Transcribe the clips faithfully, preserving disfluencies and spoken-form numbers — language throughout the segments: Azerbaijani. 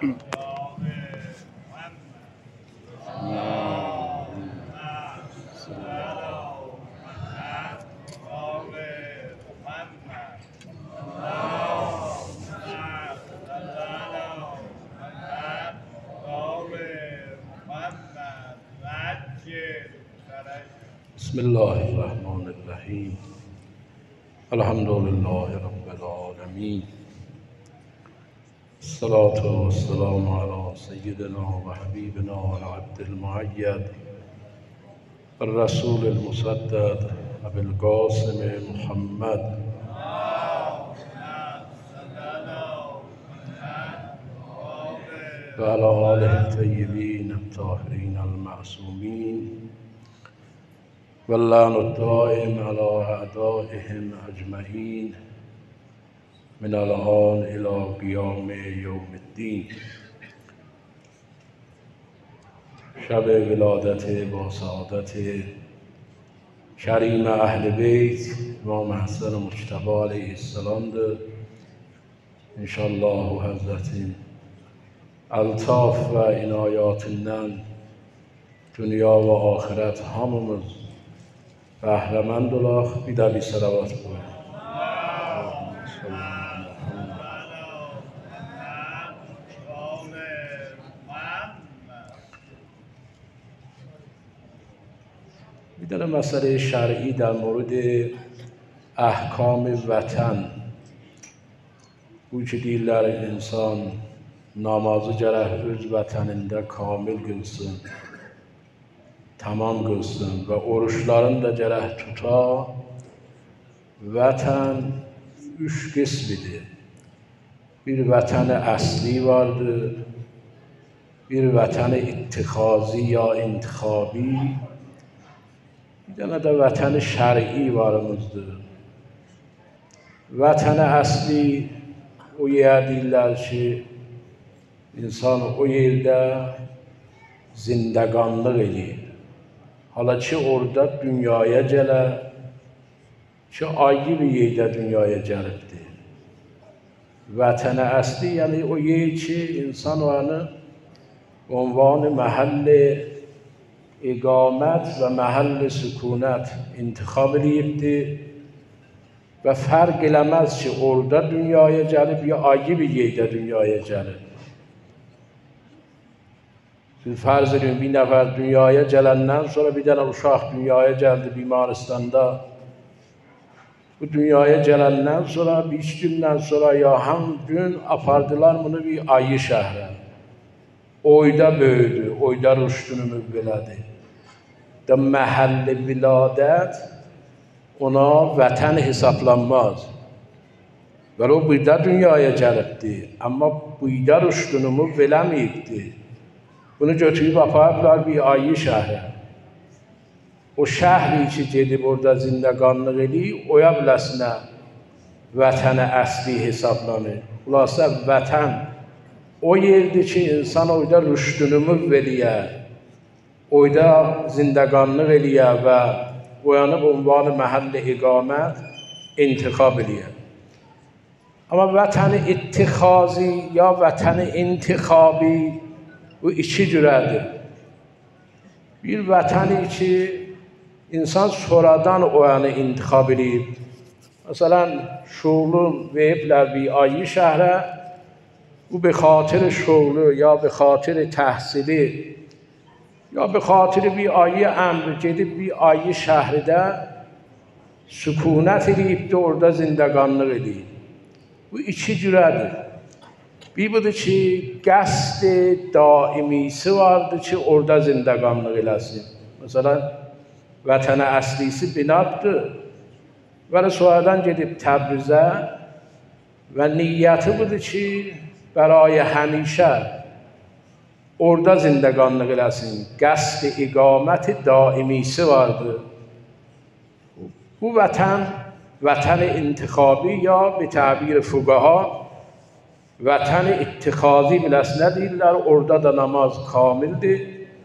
بسم الله الرحمن الرحیم. الحمد لله رب العالمین. الصلاة والسلام على سيدنا وحبيبنا العبد المؤيد الرسول المسدد أبي القاسم محمد وعلى آله الطيبين الطاهرين المعصومين واللعن الدائم على أعدائهم أجمعين من الآن إلى قیام یوم الدین. شب ولادت با سعادت کریم اهل بیت امام حسن مجتبی علیه السلام ده انشاءالله و حضرت الطاف و عنایاتından دنیا و آخرت هممون بهره‌مند olalım. Bir daha bir salavat koyalım. Bir tane مسئله شرعی در مورد احکام وطن bu ki deyirlər insan namazı gərək öz vətənində kamil qılsın, tamam qılsın və oruçlarını da gərək tuta. Vətən üç qismidir. Bir vətəni əsli vardır, bir vətəni ittixazi ya intixabi, bir dənə də vətəni şər'i varımızdır. Vətəni əsli o yer deyirlər ki, insan o yerdə zindəqanlıq edir. Hala ki orada dünyaya gələ, ki ayrı bir yerdə dünyaya gəlibdir. Vətəni əsli, yəni o yer ki, insan onu عنوان محل اقامت و محل سکونت انتخاب edibdir və fərq eləməz ki, orada dünyaya gəlib ya ayrı bir yerdə dünyaya gəlib. Siz fərz edin, bir nəfər dünyaya gələndən sonra bir dənə uşaq dünyaya gəldi bimaristanda. Bu dünyaya gələndən sonra, bir iki gündən sonra ya həm gün apardılar bunu bir ayrı şəhərə. Oyda böyüdü, oyda rüşdünü mübbelədi. Da məhəlli viladət ona vətən hesablanmaz. Və o burada dünyaya gəlibdi, amma burada rüşdünü mübbeləmiyibdi. Bunu götürüb aparıblar bir ayrı şəhərə. O şəhri ki gedib orada zindəqanlıq eləyir, oya biləsinə vətəni əsli hesablanır. Xülasə vətən o yerdir ki, insan orada rüşdünü müvveliyə, orada zindəqanlıq eləyə və oyanıb ünvanı məhəlli iqamət intixab eləyə. Amma vətəni ittixazi ya vətəni intixabi bu iki cürədir. Bir vətəni ki, insan sonradan oyanı intixab eləyib. Məsələn, şuğlu veriblər bir ayrı şəhərə, bu به خاطر شغل یا به خاطر تحصیلی یا به خاطر بی آیی امر gedib bir ayrı şəhərdə sükunət edib də orada zindəqanlıq edib. Bu iki cürədir. Bir budur ki, qəsd daimisi vardır ki, orada zindəqanlıq eləsin. Məsələn, vətənə əslisi binaddır və sonradan gedib Təbrizə və niyyəti budur ki, برای همیشه orada zindəqanlıq eləsin. Qəsd iqamət daimisi vardır. Bu vətən, vətən intixabi ya bir təbir fuqaha vətən ittixazi biləsinə deyirlər. Orada da namaz kamildir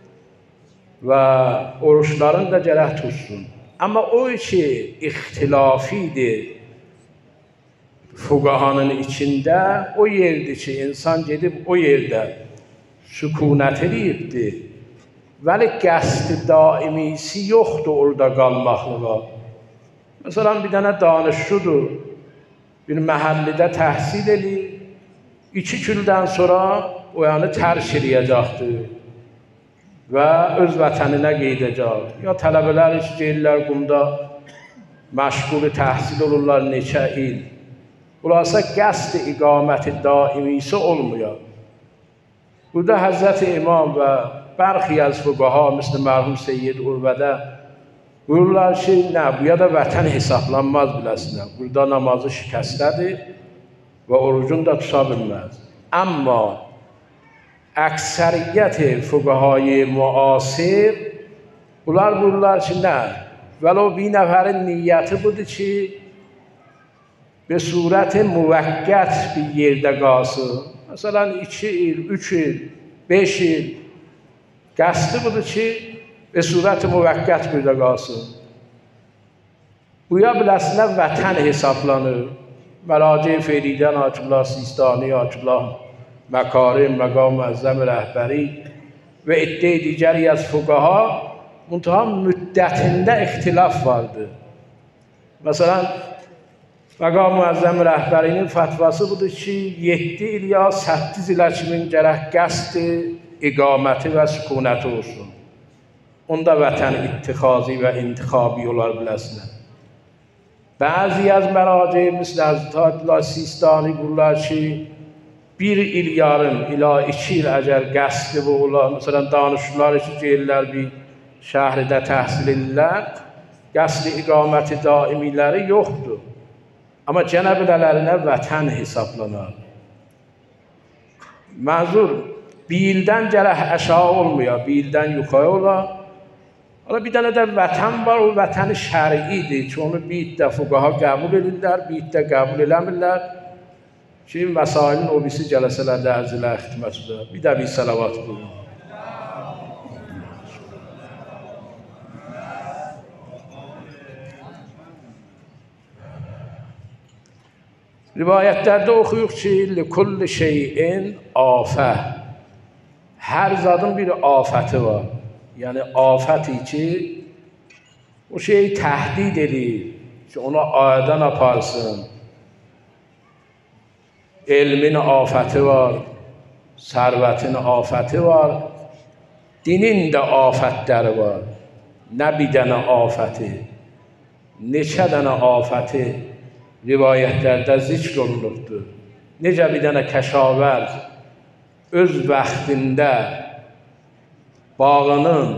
və oruçların da gərək tutsun. Amma o ki ixtilafidir, fuqahanın içində o yerdir ki, insan gedib o yerdə sükunət edibdir. Vəli qəsdi daimisi yoxdur orada qalmaqlığa. Məsələn, bir dənə danışçudur, bir məhəllidə təhsil edir, iki gündən sonra o yanı tərk edəcəkdir və öz vətəninə qeydəcək. Ya tələbələr iş deyirlər, qumda məşğul təhsil olurlar neçə il. Xülasə qəsd iqaməti daimisi olmuyor. Burada Həzrəti İmam və bərxi az fuqaha, misli mərhum Seyyid Urvədə buyururlar ki, nə, bu ya da vətən hesablanmaz biləsinə. Burada namazı şikəstədir və orucunu da tuta bilməz. Amma əksəriyyət fuqahayı müasir bunlar buyururlar ki, nə, vəlo bir nəfərin niyyəti budur ki, به صورت موقت bir yerdə qalsın. Məsələn, iki il, üç il, beş il qəsdi budur ki, به صورت موقت burada qalsın. Buya biləsinə vətən hesablanır. Məraci Feridən, Ayətullah Sistani, Ayətullah Məkarim, Məqam Məzzəm Rəhbəri və iddia digəri az fuqaha muntaha müddətində ixtilaf vardır. Məsələn, Məqam Məzzəm Rəhbərinin fətvası budur ki, yeddi il ya səkkiz ilə kimin gərək qəsdi, iqaməti və sükunəti olsun. Onda vətən ittixazi və intixabi olar biləsinə. Bəzi az məraci, misl Həzrət Ayətullah Sistani buyururlar ki, bir il yarım ila iki il əgər qəsdi bu olar, məsələn, danışıqlar ki, deyirlər bir şəhridə təhsil edirlər, qəsdi iqaməti daimiləri yoxdur. Amma cənəbilələrinə vətən hesablanar. Məzur, bir ildən gərək əşağı olmuyor, bir ildən yuxarı olar. Ama bir dənə də vətən var, o vətəni şəriidir ki, onu bir iddə fuqaha qəbul edirlər, bir iddə qəbul eləmirlər ki, məsailin o birisi cələsələrdə ərzilə ixtimətdir. Bir də bir salavat buyurun. Rivayətlərdə oxuyuq ki, لِكُلِّ şeyin afə. Hər zadın bir afəti var. Yəni, afəti ki, o şeyi təhdid edir ki, ona ayədən aparsın. Elmin afəti var, sərvətin afəti var, dinin də afətləri var. Nə bir dənə afəti, neçə dənə afəti rivayətlərdə zikr olunubdur. Necə bir dənə kəşavər öz vaxtında bağının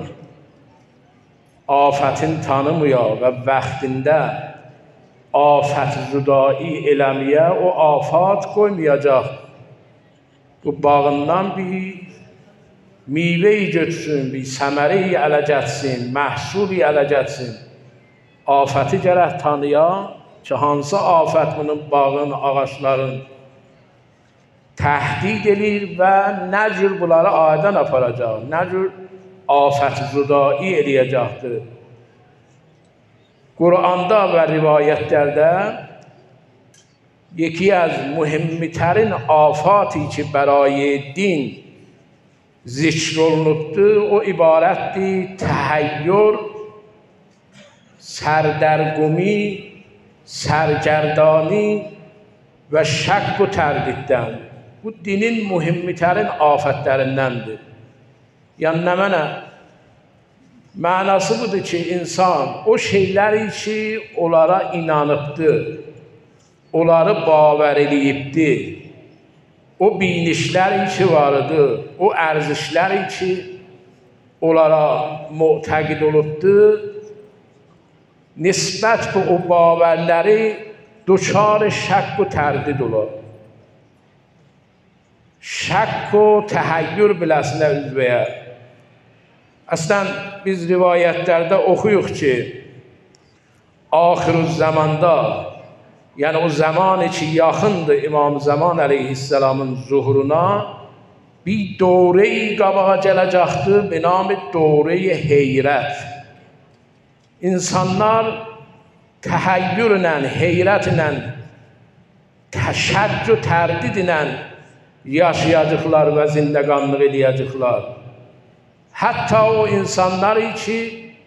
afətin tanımıyor və vaxtında afət zudai eləməyə o afat qoymayacaq. Bu bağından bir meyveyi götürsün, bir səməreyi ələ gətsin, məhsuli ələ gətsin. Afəti gərək tanıyan ki, hansı afət bunun bağın, ağaçların təhdid edir və nə cür bunları ayədən aparacaq, nə cür afət zudai eləyəcəkdir. Qur'anda və rivayətlərdə yeki az mühimmitərin afati ki, برای din zikr olunubdur, o ibarətdir təhayyür, sərdərgumi, sərgərdani və şək və tərdiddən. Bu dinin mühimmitərin afətlərindəndir. Yəni nə mənə? Mənası budur ki, insan o şeyləri ki, onlara inanıbdır, onları bavər eləyibdir, o binişləri ki varıdır, o ərzişləri ki, onlara mütəqid olubdur, nisbət bu o bavərləri duçar şək və tərdid olur. Şək və təhayyür biləsinə üzbəyə. Əslən, biz rivayətlərdə oxuyuq ki, axir zamanda, yəni o zamanı ki, yaxındır İmam Zaman əleyhisselamın zuhuruna, bir dövrəyi qabağa gələcəkdir, bir namı dövrəyi heyrət. İnsanlar təhayyürlə, heyrətlə təşəccü tərdid ilə yaşayacaqlar və zindəqanlıq edəcəklər. Hətta o insanlar ki,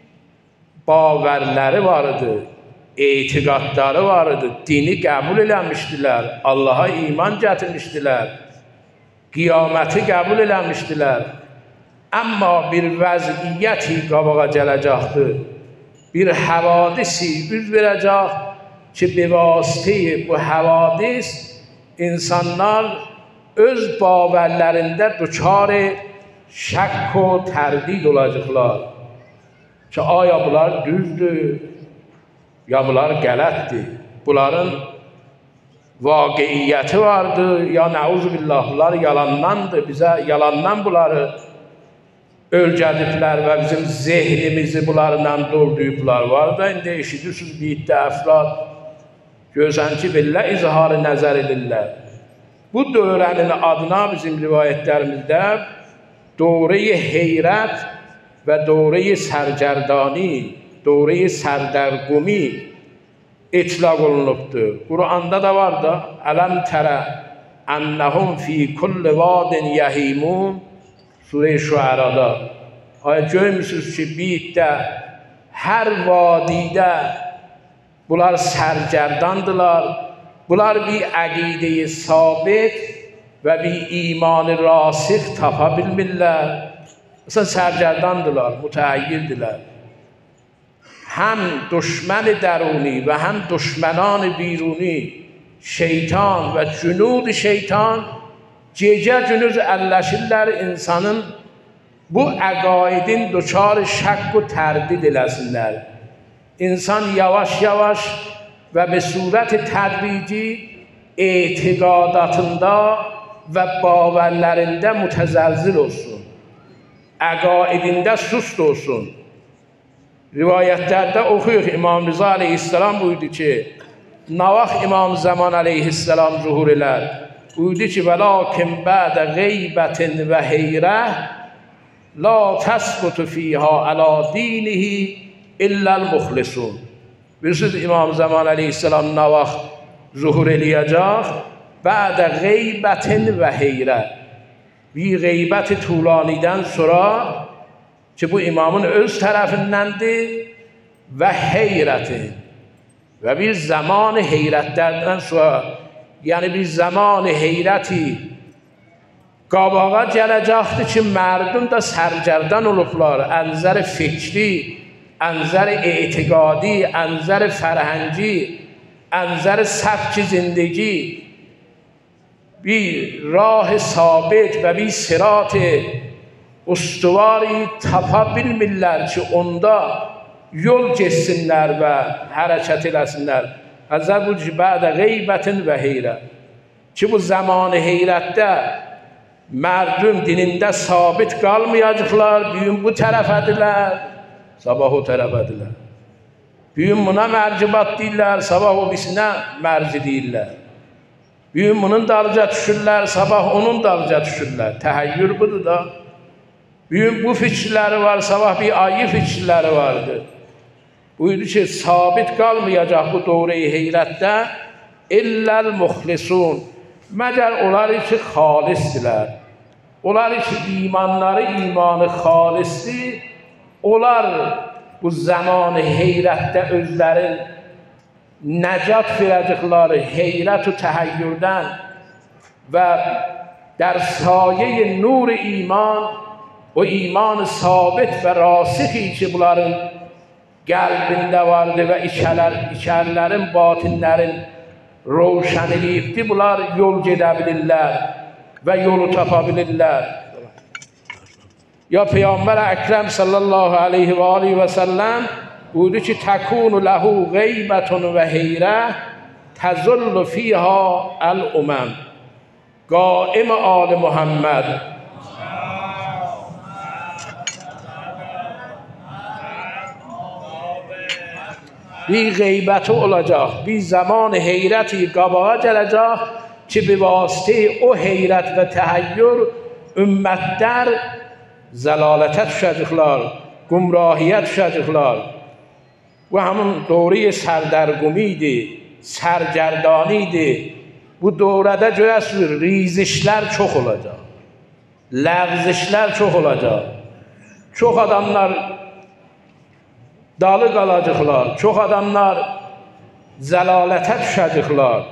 bavərləri var idi, etiqadları var idi, dini qəbul eləmişdilər, Allaha iman gətirmişdilər, qiyaməti qəbul eləmişdilər. Amma bir vəziyyəti qabağa gələcəkdir, bir həvadisi üz verəcək ki, bevasitə bu həvadis insanlar öz bavərlərində düçar şək və tərdid olacaqlar ki, aya bunlar düzdür, ya bunlar qələtdir, bunların vaqiiyyəti vardır, ya nəuzubillah, bunlar yalandandır, bizə yalandan bunları ölgədiblər və bizim zehnimizi bunlarla dolduyublar var da, indi eşidirsiniz biyiddə əfrad, görsən ki, belə izharı nəzər edirlər. Bu dövrənin adına bizim rivayətlərimizdə dövrəyi heyrət və dövrəyi sərgərdani, dövrəyi sərdərqumi itlaq olunubdur. Quranda da var da, ələm tərə ənəhum fi kulli vadin yəhimun, Surə-i Şüərada. Aya görmüşsünüz ki, biyiddə, hər vadidə bunlar sərgərdandırlar, bunlar bir əqidə-i sabit və bir iman-ı rasix tapa bilmirlər. Məsələn, sərgərdandırlar, mütəəyyirdirlər. Həm düşmən dəruni və həm düşmənان بیرونی şeytan və cünud şeytan gecə gündüz əlləşirlər insanın bu əqaidin düçar şək və tərdid eləsinlər. İnsan yavaş-yavaş və bir surət tədrici etiqadatında və bavərlərində mütəzəlzil olsun. Əqaidində sust olsun. Rivayətlərdə oxuyuq, İmam Rıza aleyhisselam buyurdu ki, nə vaxt İmam Zaman aleyhisselam zuhur elər, buyurdu ki, vəlakin bədə qeybətin və heyrə la təsbutu fiyha əla dinihi illəl muxlisun. Bilirsiniz, İmam Zaman aleyhisselam nə vaxt zuhur eləyəcək? Bədə qeybətin və heyrə. Bir qeybəti tulaniden sonra ki, bu imamın öz tərəfindəndir və heyrətin və bir zaman heyrətlərdən sonra, yəni bir zaman heyrəti qabağa gələcəkdir ki, mərdum da sərgərdan olublar, ənzər fikri, ənzər etiqadi, ənzər fərhəngi, ənzər səfki zindagi, bir rah sabit və bir sirat ustuvari tapa bilmirlər ki, onda yol geçsinlər və hərəkət eləsinlər. Həzər bu ki, bədə qeybətin və heyrə. Ki, bu zaman heyrətdə mərdum dinində sabit qalmayacaqlar, büyün bu tərəfədirlər, sabah o tərəfədirlər. Büyün buna mərcibat deyirlər, sabah o bisinə mərci deyirlər. Büyün bunun dalca düşürlər, sabah onun dalca düşürlər. Təhayyür budur da. Büyün bu fikirləri var, sabah bir ayı fikirləri vardır. Buyurdu ki, sabit qalmayacaq bu dövrəyi heyrətdə illəl muxlisun. Məgər onlar ki, xalisdirlər. Onlar ki, imanları imanı xalisdir. Onlar bu zamanı heyrətdə özlərin nəcat verəcəkləri heyrət və təhayyürdən və در سایه نور ایمان و ایمان ثابت و راسخی ki bunların qəlbində vardı və içərlərin, batinlərin roşan eləyibdi, bunlar yol gedə bilirlər və yolu tapa bilirlər. Ya Peyğəmbər Əkrəm sallallahu aleyhi və aleyhi və səlləm buyurdu ki, təkunu ləhu qeybətun və heyrə təzullu fiyha əl-uməm. Qaim Ali Muhammed bir qeybəti olacaq, bir zaman heyrəti qabağa gələcək ki, bir vasitə o heyrət və təhayyür ümmətlər zəlalətə düşəcəklər, gumrahiyə düşəcəklər. Bu həmin dövrəyi sərdərqumi idi, sərgərdani idi bu dövrədə görəsiniz, rizişlər çox olacaq, ləğzişlər çox olacaq. Çox adamlar dalı qalacaqlar, çox adamlar zəlalətə düşəcəklər.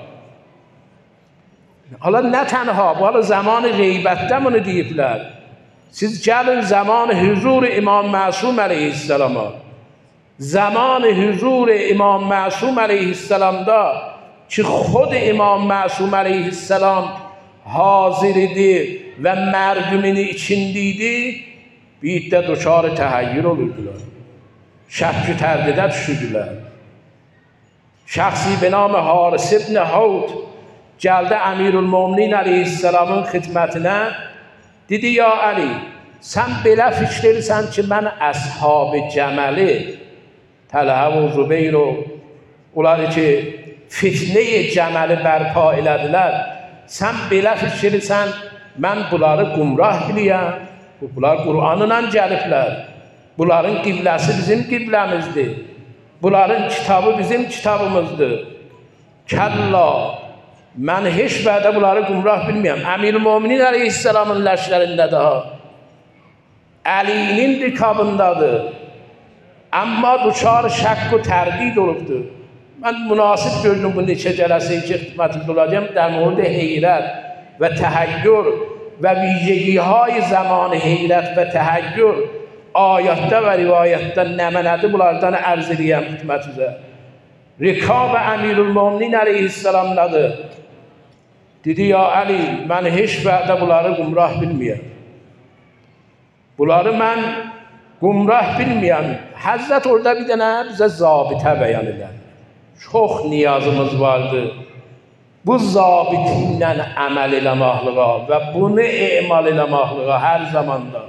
Hala nə tənha, bu hala zamanı qeybətdə bunu deyiblər. Siz gəlin zamanı huzur İmam Məsum əleyhisselama. Zamanı huzur İmam Məsum əleyhisselamda ki خود İmam Məsum əleyhisselam hazır idi və mərdumin içindeydi, bir də duşar təhayyür olurdular. Şək-i tərdidə düşürdülər. Şəxsi be nام حارث ibn حوت gəldi Əmirülmöminin əleyhisselamın xidmətinə, dedi ya Əli, sən belə fikirsən ki mən əshab-ı cəməli, Təlhə və Zübeyr o, onları ki fitne-i cəməli bərpa elədilər, sən belə fikirsən mən bunları qumrah biliyəm, bunlar Qur'anla gəliblər, bunların qibləsi bizim qibləmizdir, bunların kitabı bizim kitabımızdır. Kəlla, mən heç vədə bunları qumrah bilməyəm. Əmirülmöminin əleyhisselamın ləşlərində daha, Əlinin rikabındadır. Amma duçar şək و tərdid olubdur. Mən münasib gördüm bu neçə cələsəyi ki xidmətimdə olacağım در مورد heyrət və təhayyür və vicegiهای zaman heyrət və təhayyür ayətdə və rivayətdə nəmənədi bunlardan ərz edəyəm xidmətinizə. Rikab Əmirülmöminin əleyhisselamdadır. Dedi ya Əli, mən heç vədə bunları qumrah bilməyəm. Bunları mən qumrah bilməyəm. Həzrət orada bir dənə bizə zabitə bəyan edər. Çox niyazımız vardı. Bu zabitinlə əməl eləməklığa və bunu emal eləməklığa hər zamanda.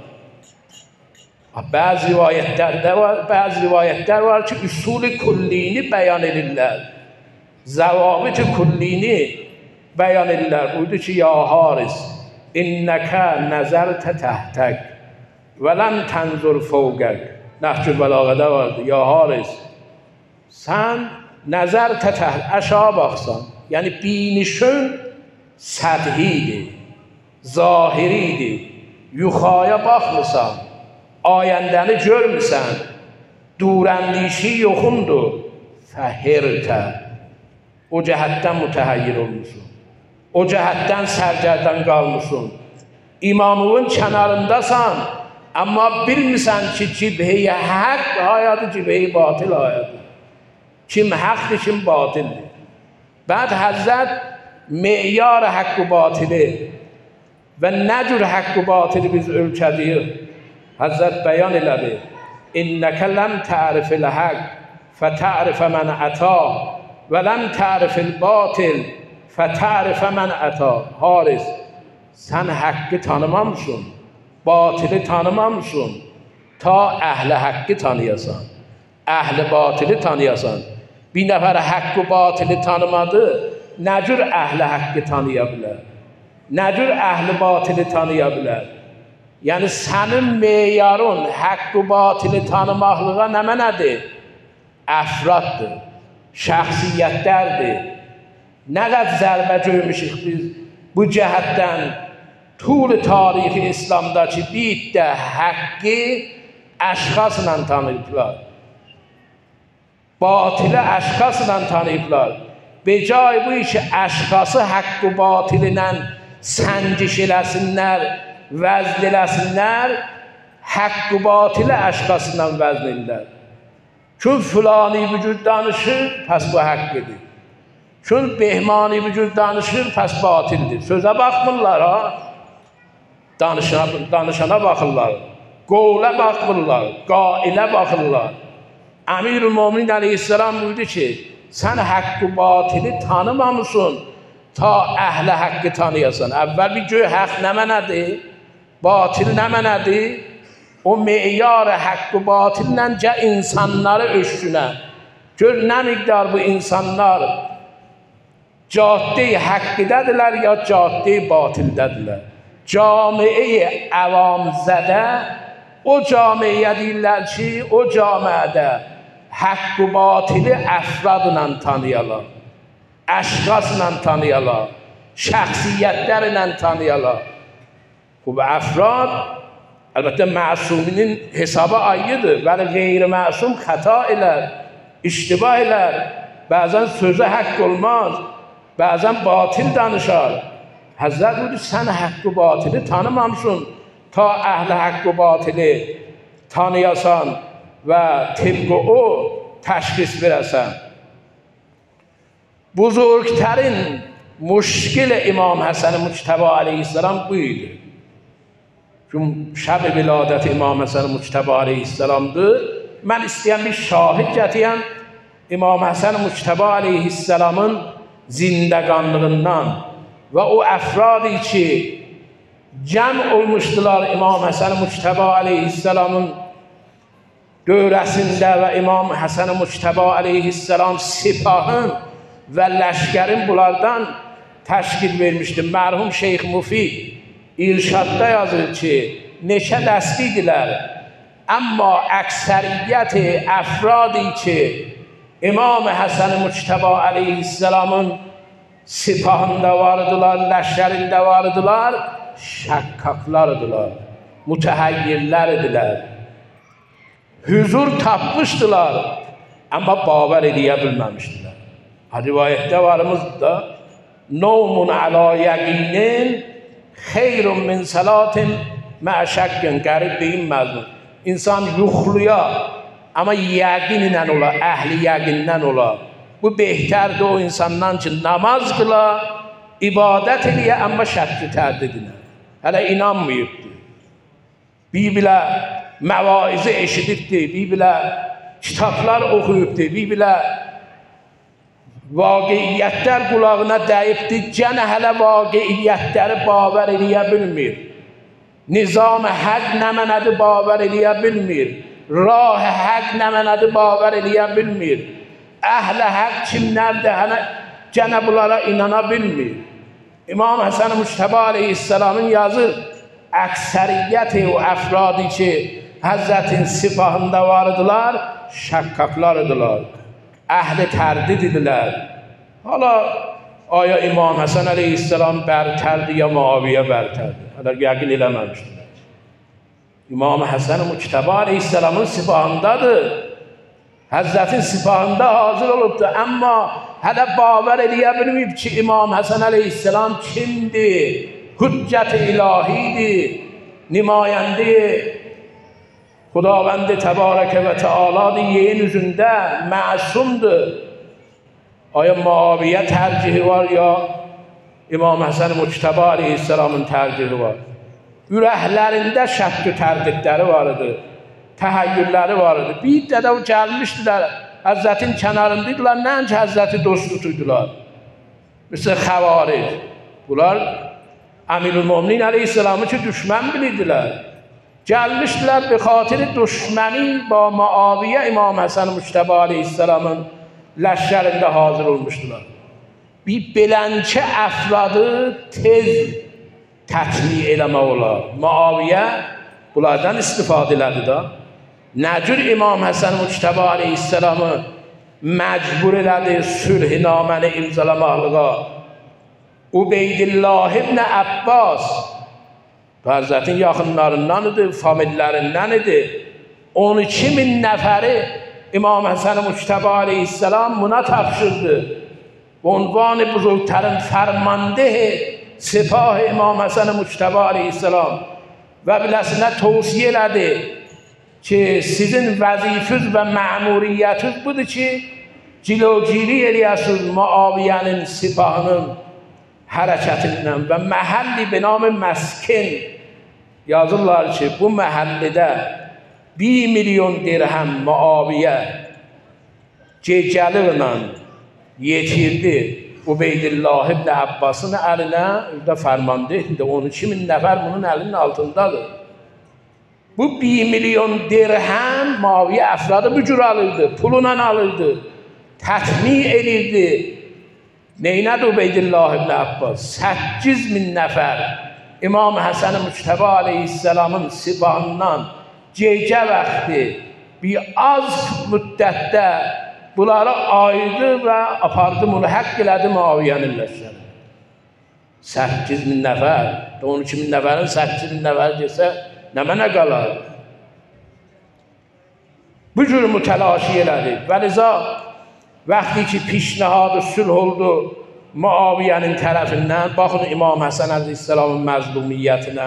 Bəzi rivayətlərdə var, bəzi rivayətlər var ki, üsul-i kullini bəyan edirlər. Zəvabit-i kullini bəyan edirlər. Buyurdu ki, ya Haris, innəkə nəzərtə təhtək və ləm tənzur fəvqək. Nəhcül bəlağədə vardı. Ya Haris, sən nəzərtə təhtək, aşağı baxsan, yəni binişün sədhidir, zahiridir, yuxaya baxmısan, ayəndəni görmüsən, durəndişi yoxundur, fəhirtə. O cəhətdən mütəhəyyir olmuşsun, o cəhətdən sərgərdən qalmışsın. İmamın kənarındasan, amma bilmirsən ki, cibhəyi həq ayadı, cibhəyi batil ayadı. Kim həqdir, kim batildir. Bəd Həzrət meyar həqqü batili və nə cür həqqü batili biz ölçədiyik, Həzrət bəyan elədi. İnnəkə ləm tərifil həq fətərifə mən əta və ləm tərifil batil fətərifə mən əta. Haris, sən həqqi tanımamışsın, batili tanımamışsın, ta əhli həqqi tanıyasan, əhli batili tanıyasan. Bir nəfər həqqi batili tanımadı, nə cür əhli həqqi tanıya bilər? Nə cür əhli batili tanıya bilər? Yəni sənin meyarın həqqi batili tanımaqlığa nə mənədir? Əfraddır, şəxsiyyətlərdir. Nə qədər zərbə görmüşük biz bu cəhətdən tul tarixi İslamda ki, bir də həqqi əşxasla tanıyıblar. Batili əşxasla tanıyıblar. Becay bu işi əşxası həqqi batilinə səngiş eləsinlər, vəzn eləsinlər, həqqi batili əşxasla vəzn edirlər. Çün fulani vücud danışır, pəs bu həqqidir. Çün behmani vücud danışır, pəs batildir. Sözə baxmırlar ha, danışana, danışana baxırlar, qovlə baxmırlar, qailə baxırlar. Əmirülmöminin əleyhisselam buyurdu ki, sən həqqi batili tanımamışsın, ta əhli həqqi tanıyasan. Əvvəl bir göy həq nə mənədir? Batil nə mənədir? O meyar həqqi batillə cə insanları öşkünə. Gör nə miqdar bu insanlar cadde-i həqqidədirlər ya cadde-i batildədirlər. Camiə-i əvamzədə o camiyə deyirlər ki, o camiədə həqqi batili əfradla tanıyalar, əşxasla tanıyalar. şəxsiyyətlərlə tanıyalar. Bu əfrad əlbəttə məsuminin hesaba ayrıdır, vəli qeyri-məsum xəta elər, iştibah elər, bəzən sözə haqq olmaz, bəzən batil danışar. Həzrət buyurdu, sən haqqı batili tanımamışsın ta əhl-i haqqı batili tanıyasan və tibq o təşxis verəsən. Buzurgtərin müşkil İmam Həsən Müctəba aleyhisselam buydu. Çünki şəb-i viladət İmam Həsən Müctəba aleyhisselamdır. Mən istəyən bir şahid gətirəm İmam Həsən Müctəba aleyhisselamın zindəqanlığından və o əfradı ki, cəm olmuşdular İmam Həsən Müctəba aleyhisselamın dövrəsində və İmam Həsən Müctəba aleyhisselam sipahın və ləşkərin bunlardan təşkil vermişdi. Mərhum Şeyx Mufid İrşadda yazır ki, neçə dəstidilər, amma əksəriyyət əfradi ki, İmam Həsən Müctəba aleyhisselamın sipahında vardılar, ləşkərində vardılar, şəkkaklardılar, mütəhayyirlərdilər. Hüzur tapmışdılar, amma babər eləyə bilməmişdilər. Rivayətdə varımız da, Novmun əla yəqinin xeyrun min salatin məşəkkən, qərib deyim məzmun. İnsan yuxluya, amma yəqinlə ola, əhli yəqindən ola. Bu behtərdir o insandan ki, namaz qıla, ibadət eləyə, amma şəkli tərdidinə. Hələ inanmayıbdır. Bibilə məvaizə eşidibdir, bibilə kitablar oxuyubdur, bibilə vaqiiyyətlər qulağına dəyibdir, gənə hələ vaqiiyyətləri babər eləyə bilmir. Nizam-ı həq nə mənədir babər eləyə bilmir. Rah-ı həq nə mənədir babər eləyə bilmir. Əhl-i həq kimlərdir, hələ gənə bunlara inana bilmir. İmam Həsən Müctəba aleyhisselamın yazır, əksəriyyət-i o əfradi ki, Həzrətin sipahında vardılar, şəkkaklardılar. Əhl-i tərdid idilər. Hala, aya İmam Həsən aleyhisselam bərtərdir, ya Muaviyə bərtərdir. Hələ yəqin eləməmişdilər. İmam Həsən Müctəba aleyhisselamın sipahındadır. Həzrətin sipahında hazır olubdur. Amma hələ babər eləyə bilməyib ki, İmam Həsən aleyhisselam kimdir? Hüccət-i ilahidir, nümayəndi Xudavənd-i Təbarəkə və Teala'dır, yerin üzündə məsumdur. Aya Muaviyə tərcihi var ya İmam Həsən Müctəba aleyhisselamın tərcihi var. Ürəklərində şəkk-ü tərdidləri var idi, təhayyülləri var idi. Bir dədə o gəlmişdilər, Həzrətin kənarındaydılar, nənc Həzrəti dost tutuydular. Mesela xəvaric. Bunlar Əmirül-Möminin aleyhisselamı ki, düşmən bilirdilər. Gəlmişdilər bir xatir düşməni ba Muaviyə İmam Həsən Müctəba aleyhisselamın ləşkərində hazır olmuşdular. Bir beləncə əfradı tez tətmi eləmək olar. Muaviyə bunlardan istifadə elədi da. Nəcür İmam Həsən Müctəba aleyhisselamı məcbur elədi sülh-naməni imzalamaqlığa. Ubeydillah ibn Abbas Həzrətin yaxınlarından idi, famillərindən idi. on iki min nəfəri İmam Həsən Müctəba aleyhisselam buna tapşırdı. Unvan-ı buzurgtərin fərmandehi sipah İmam Həsən Müctəba aleyhisselam və biləsinə tövsiyə elədi ki, sizin vəzifiz və məmuriyyətiz budur ki, cilogiri eləyəsiniz Muaviyyənin sipahının hərəkətindən və məhəlli binam məskin yazırlar ki, bu məhəllidə bir milyon dirhəm Muaviyyə gecəliklə yetirdi Ubeydillah ibn Abbasın əlinə, orada fərmandehdir, on iki min nəfər bunun əlinin altındadır. Bu bir milyon dirhəm Muaviyyə əfradı bu cür alırdı, puluna alırdı, tətmi edirdi. Neynədir Ubeydillah ibn Abbas? səkkiz min nəfər İmam Həsən Müctəba aleyhisselamın sipahından gecə vaxtı bir az müddətdə bunları ayırdı və apardı, mülhəq elədi Muaviyyənin ləşkəri. səkkiz min nəfər, on iki min nəfərin səkkiz min nəfər desə, nə mənə qalar? Bu cür mütəlaşi elədi. Və liza, vaxtı ki, pişnahadı, sülh oldu Muaviyyənin tərəfindən, baxın İmam Həsən əleyhisselamın məzlumiyyətinə.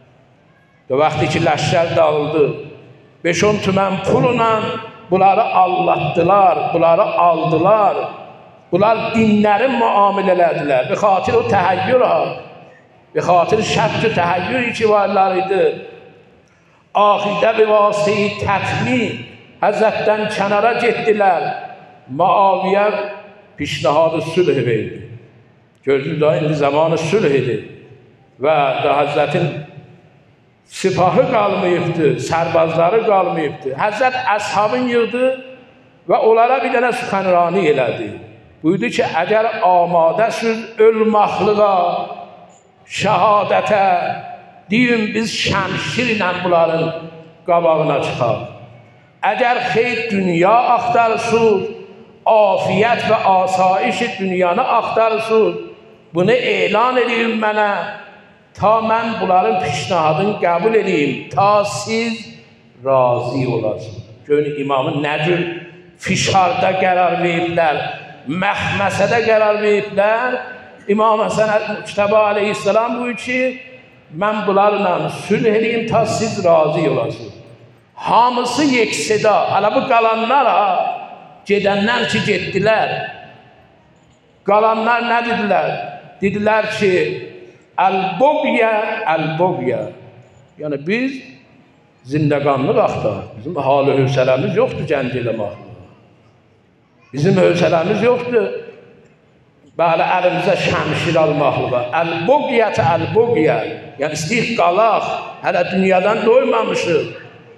Və vaxtı ki, ləşkər dağıldı, beş on tümən pulla bunları allatdılar, bunları aldılar. Bunlar dinlərin müamilələdilər. Bir xatir o təhəyyür ha. Bir xatir şərt-i təhəyyür ki varlar idi. Axirdə bir vasitəyi tətmi Həzrətdən kənara getdilər. Muaviyyə pişnahadı sülh verdi. Gördünüz da indi zamanı sülh idi. Və da Həzrətin sipahı qalmayıbdı, sərbazları qalmayıbdı. Həzrət əshabın yığdı və onlara bir dənə süxənrani elədi. Buyurdu ki, əgər amadəsiz ölmaqlığa, şəhadətə, deyin biz şəmşirlə bunların qabağına çıxaq. Əgər xeyr dünya axtarırsınız, afiyət və asayiş dünyanı axtarırsınız, bunu elan edin mənə, ta mən bunların pişnahadını qəbul edeyim, ta siz razı olasınız. Görün, imamın nə cür fişarda qərar verirlər, məxməsədə qərar veriblər. İmam Həsən Müctəba aleyhisselam buyur ki, mən bunlarla sülh edeyim ta siz razı olasınız. Hamısı yeksida. Hala bu qalanlar ha, gedənlər ki getdilər. Qalanlar nə dedilər? Dedilər ki, əl-bogyə, əl-bogyə. Yəni biz zindəqanlıq axtar. Bizim halı hövsələmiz yoxdur cəng eləmək. Bizim hövsələmiz yoxdur. Bəli, əlimizə şəmşir almaqlığa. Əl-boqiyətə əl-boqiyə. Yəni, istəyik qalaq. Hələ dünyadan doymamışıq.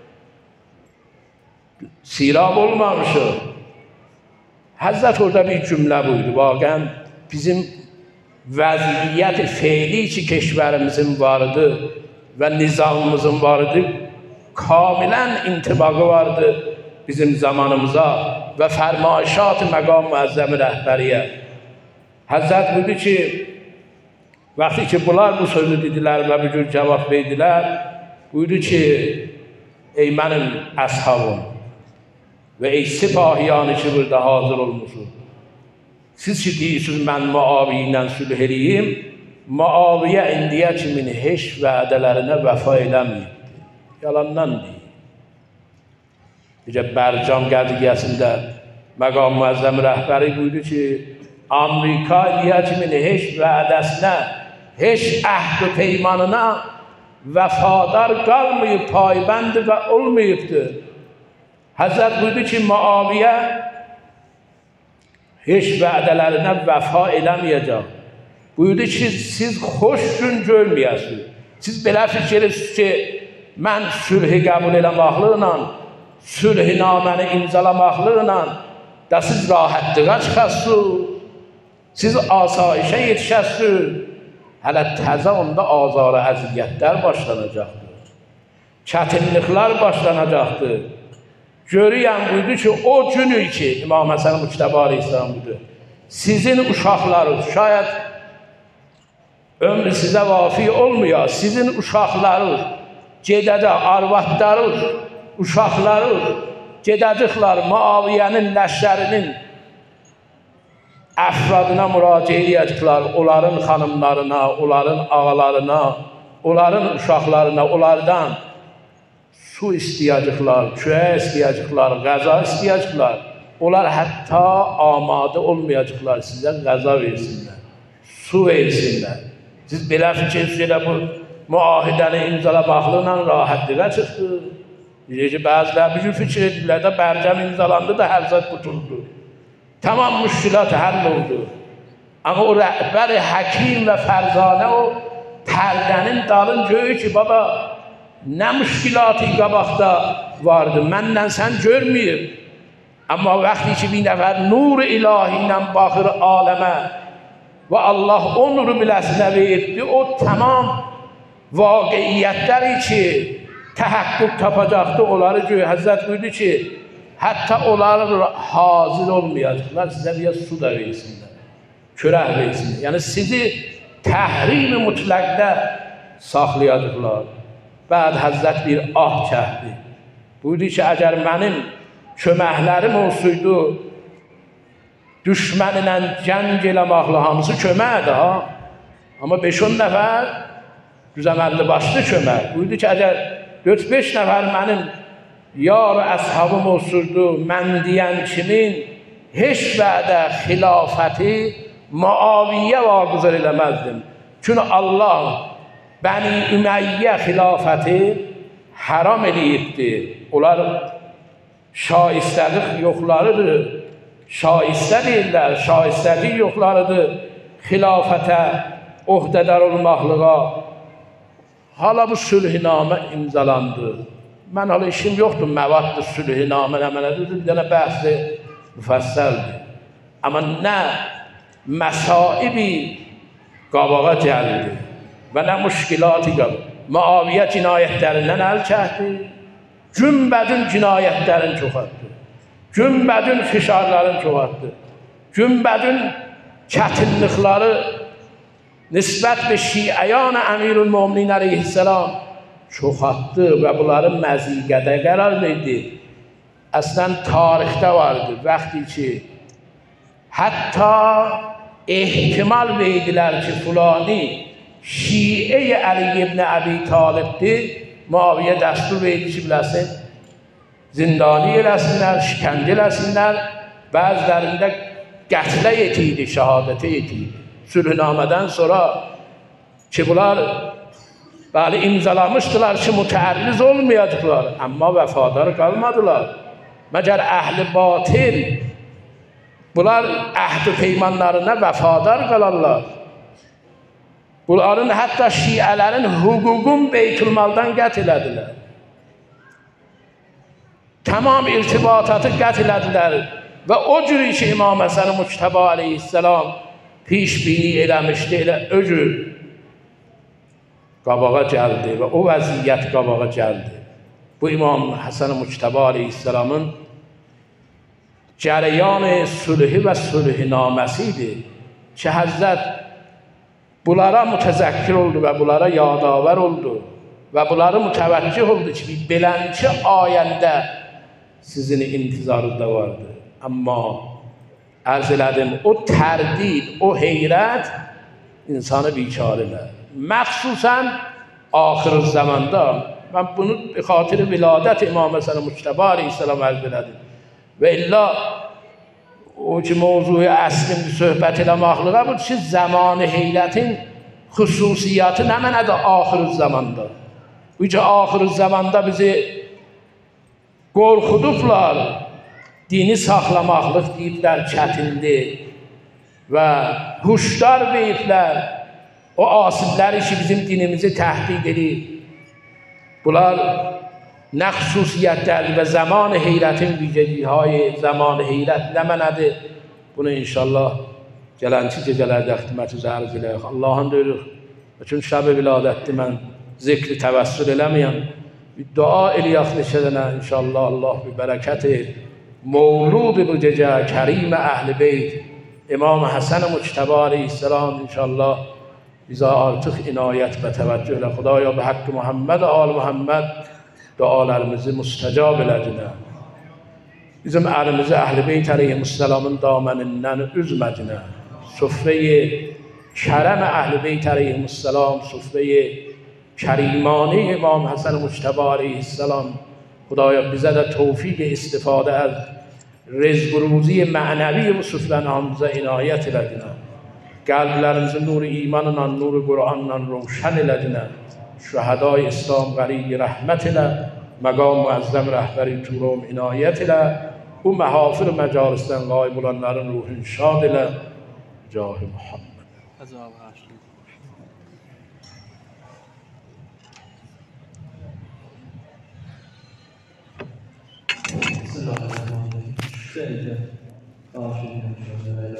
Sirab olmamışıq. Həzrət orada bir cümlə buydu. Vaqən bizim vəziyyət feili ki, keşvərimizin vardı və nizamımızın vardı, kamilən intibağı vardı bizim zamanımıza və fərmayişat-ı məqam müəzzəm-i rəhbəriyə. Həzrət buydu ki, vaxtı ki, bunlar bu sözü dedilər və bir cür cavab verdilər, buydu ki, ey mənim əshabım və ey sipahiyanı ki, burada hazır olmuşsunuz. Siz ki, deyirsiniz, mən Muaviyyə ilə sülh eləyim, Muaviyyə indiyə kimin heç vədələrinə vəfa eləməyibdir. Yalandan deyil. Necə Bərcan qədiyyəsində məqam müəzzəm rəhbəri buyurdu ki, Amerika indiyə kimin heç vədəsinə, heç əhd-i peymanına vəfadar qalmayıb, paybənd və olmayıbdır. Həzrət buyurdu ki, Muaviyyə heç vədələrinə vəfa eləməyəcək. Buyurdu ki, siz xoş gün görməyəsiniz. Siz belə fikir edirsiniz ki, mən sülhü qəbul eləməklə, sülhünaməni imzalamaqlıqla da siz rahatlığa çıxasınız, siz asayişə yetişəsiniz. Hələ təzə onda azar-ı əziyyətlər başlanacaqdır. Çətinliklər başlanacaqdır. Görüyəm buydu ki, o günü ki, İmam Həsən Müctəba aleyhisselam buydu, sizin uşaqlarınız, şayət ömrü sizə vafi olmuyor, sizin uşaqlarınız, gedəcək, arvadlarınız, uşaqlarınız, gedəcəklər Muaviyyənin ləşkərinin əfradına müraciə edəcəklər, onların xanımlarına, onların ağalarına, onların uşaqlarına, onlardan su istəyəcəklər, köyə istəyəcəklər, qəza istəyəcəklər. Onlar hətta amadə olmayacaqlar, sizə qəza versinlər, su versinlər. Siz belə fikir elə bu müahidəni imzalamaqlıqla rahatlığa çıxdı. Deyir ki, bəzilər bir gün fikir edirlər də, Bərcəm imzalandı da hərzət qutuldu. Tamam müşkilat həll oldu. Amma o rəhbər həkim və fərzanə o pərdənin dalın görür ki, baba, nə müşkilatı qabaqda vardı, məndən sən görməyib. Amma vaxtı ki, bir nəfər nur ilahi ilə baxır aləmə və Allah o nuru biləsinə verdi, o tamam vaqiyyətləri ki, təhəqqüq tapacaqdı, onları göy Həzrət buyurdu ki, hətta onlar hazır olmayacaqlar, sizə bir su da versinlər, körək versinlər. Yəni sizi təhrim mütləqdə saxlayacaqlar. Bəd Həzrət bir ah çəkdi. Buyurdu ki, əgər mənim köməklərim olsaydı, düşmənlə cəng eləməklə hamısı köməkdir ha. Amma beş on nəfər düzəməlli başlı kömək. Buyurdu ki, əgər dörd beş nəfər mənim yar əshabım olsaydı, mən deyən kimin heç vədə xilafəti Muaviyyə vaqüzar eləməzdim. Çünki Allah Bəni Ümeyyə xilafəti haram eləyibdir. Onlar şaistəlik yoxlarıdır. Şaistə deyirlər, şaistəlik yoxlarıdır. Xilafətə ohdədar olmaqlığa. Hala bu sülhünamə imzalandı. Mən hala işim yoxdur, məvaddır, sülhünamə nəmələdir. Bir dənə bəhsi müfəssəldir. Amma nə məsaibi qabağa gəldi və nə müşkilatı qaldı. Muaviyyə cinayətlərindən əl çəkdi. Günbədün cinayətlərin çoxaltdı. Günbədün fişarların çoxaltdı. Günbədün çətinlikləri nisbət və şiəyan Əmirülmöminin əleyhisselam çoxaltdı və bunların məziqədə qərar verdi. Əslən tarixdə vardı, vaxtı ki, hətta ehtimal verdilər ki, fulani Şiə-i Əli ibn Əbi Talibdir. Muaviyyə dəstur verdi ki, biləsin, zindani eləsinlər, şikəncə eləsinlər, bəzilərində qətlə yetiydi, şəhadətə yetiydi. Sülhünamədən sonra ki, bunlar bəli imzalamışdılar ki, mütəərriz olmayacaqlar, amma vəfadar qalmadılar. Məgər əhl-i batil bunlar əhd-i peymanlarına vəfadar qalarlar. Bunların hətta şiələrin hüququn Beytülmaldan qət elədilər. Tamam irtibatatı qət elədilər və o cür ki, İmam Həsən Müctəba aleyhisselam pişbini eləmişdi, elə o cür qabağa gəldi və o vəziyyət qabağa gəldi. Bu İmam Həsən Müctəba aleyhisselamın cərəyan-ı sülhü və sülhünaməsi idi ki, Həzrət bunlara mütəzəkkir oldu və bunlara yadavər oldu və bunları mütəvəccih oldu ki, beləncə ayəndə sizin intizarında vardı. Amma ərz elədim, o tərdid, o heyrət insanı bikar elər. Məxsusən axır zamanda, mən bunu bi xatir viladət İmam Həsən Müctəba aleyhisselam ərz elədim. Və illa o ki, mövzuyu əslində söhbət eləməklığa bu ki, zamanı heylətin xüsusiyyatı nə mənədir axır zamanda? Bu ki, axır zamanda bizi qorxudublar, dini saxlamaqlıq deyiblər çətindir və huşdar deyiblər, o asibləri ki, bizim dinimizi təhdid edir. Bunlar nə xüsusiyyətlərdir və zaman-ı heylətin vicəliyi zaman-ı heylət nə mənədir? Bunu inşallah gələnci gecələrdə xidməti zərz eləyək. Allahın döyürük. Bütün şəb-i viladətdir, mən zikri təvəssül eləməyəm. Bir dua eləyək neçədənə inşallah Allah bir bərəkəti mevlud bu gecə kərim əhl-i beyt İmam Həsən Müctəba aleyhisselam inşallah bizə artıq inayət və təvəccüh elə. Xudaya bi haqqı Muhammed, al Muhammed dualarımızı müstəcab elədinə. Bizim əlimizi Əhl-i Beyt əleyhisselamın damənindən üzmədinə. Süfre-i kərəm Əhl-i Beyt əleyhisselam, süfre-i kərimani İmam Həsən Müctəba aleyhisselam. Xudaya bizə də tevfiq istifadə az rızq ruzi mənəvi bu süfrənamıza inayət elədinə. Qəlblərimizi nur imanla, nur Qur'anla roşən elədinə. Şəhədai İslam qəriyi rəhmət elə, məqam müəzzəm rəhbəri turum inayət elə, bu məhafir məcalisdən qaib olanların ruhun şad elə, cah-ı Muhammed.